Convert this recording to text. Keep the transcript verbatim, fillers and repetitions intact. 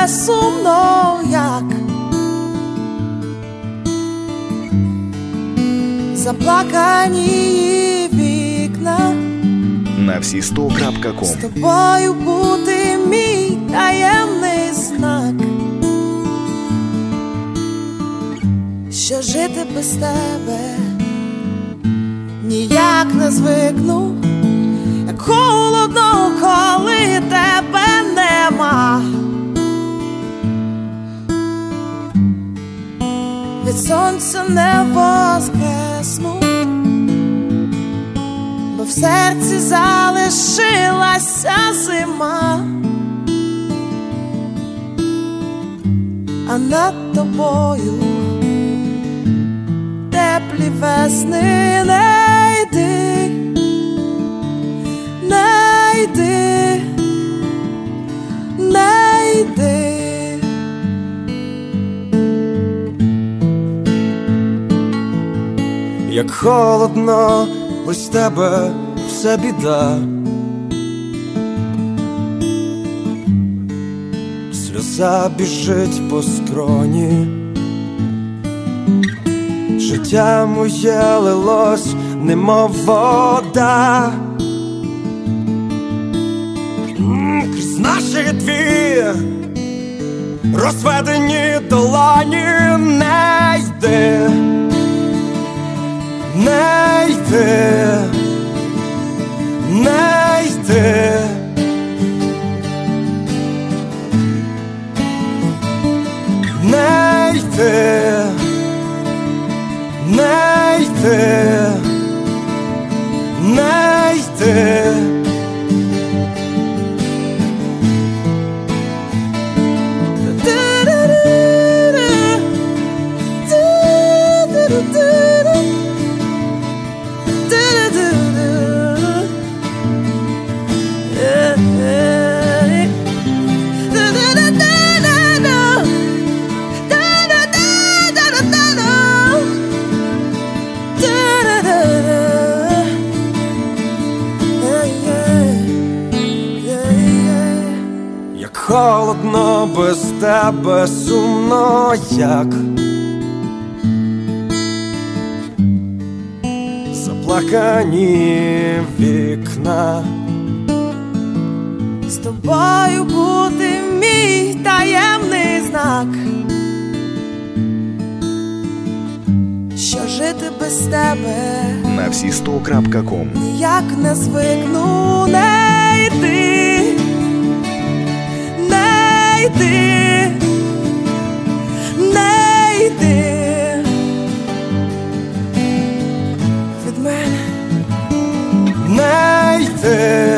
сумно, як заплакані вікна. На всі сто крапка ком. З тобою бути мій таємний знак, що жити без тебе ніяк не звикну, як холодно, коли тебе нема. Від сонця не воскресну, бо в серці залишилася зима, а над тобою теплі весни. Не йди, не йди, не йди. Як холодно, без тебе все біда. Сльоза біжить по скроні, життя моє лилось, немов вода. Крізь наші дві розведені долоні. Не йди, не йди, не йди. Не йди, не йди, не йди. Холодно, без тебе сумно, як заплакані вікна. З тобою бути мій таємний знак, що жити без тебе На всі сто крапка ком. ніяк не звикну. Не йди, не йди, не йди від мене. Не йди,